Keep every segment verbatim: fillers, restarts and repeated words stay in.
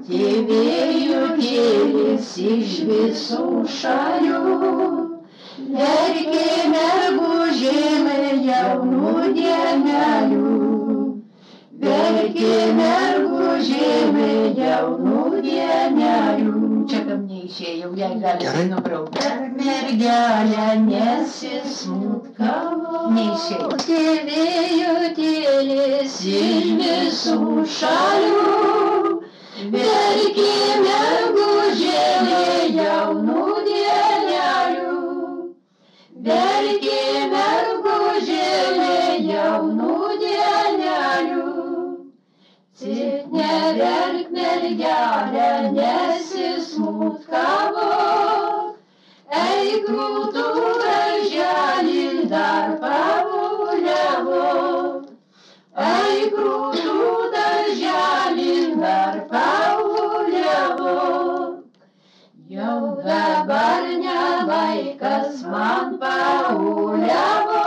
Tėvėjų kėlis iš visų šalių, verkė mergužėlė jaunų dienelių, verkė mergužėlė jaunų dienelių. Čia kam neišėjau, jei galite nubraukti. Mergelė nesismutkavo, neišėjau. Tėvėjų kėlis iš visų šalių, verkė mergužėlė jaunų dienelių, verkė mergužėlė jaunų dienelių. Cit neverk mergelė, nesismutkavo, eik krūtų darželį dar pabuliavo, eik krūtų darželį dar pabuliavo. Jau dabar ne laikas man pauliavo,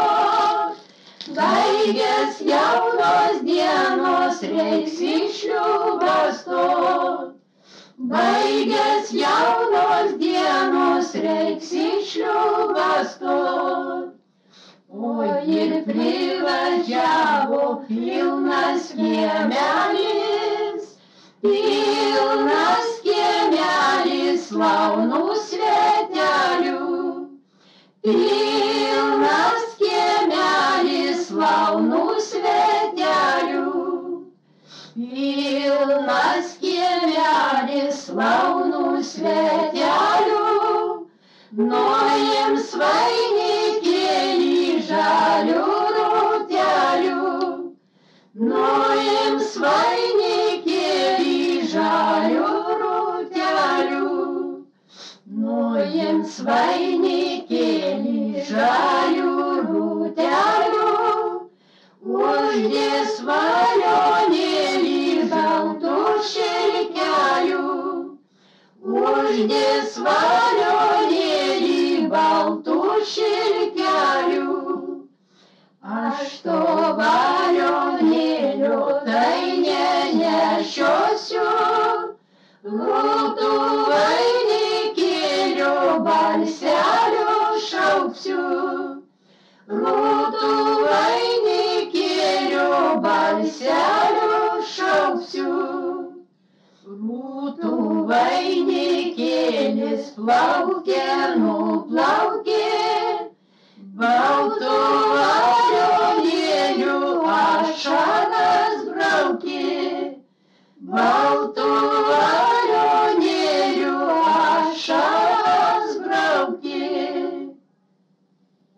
baigės jaunos dienos reiks iš šliūbą stot, baigės jaunos dienos reiks iš šliūbą stot. O ir privažiavo pilnas kiemelis, pilnas kiemelis launų svetelių, pilnas kiemelis launų svetelių, pilnas kiemelis launų svetelių. Nojim svainikėlį žalių rūtelių, nojim svainikėlį žalių rūtelių, nojim svainikėlį žalių rūtelių, uždės valionėlį žaltų šilkelių, uždės valionėlį baltų šilkelių. Aš to valionėlio tai nenešiosiu, rūtų vainikėlio balselio šauksiu, rūtų vainikėlio balselio šauksiu. Rūtų vainikėlis plaukia, nuplaukia,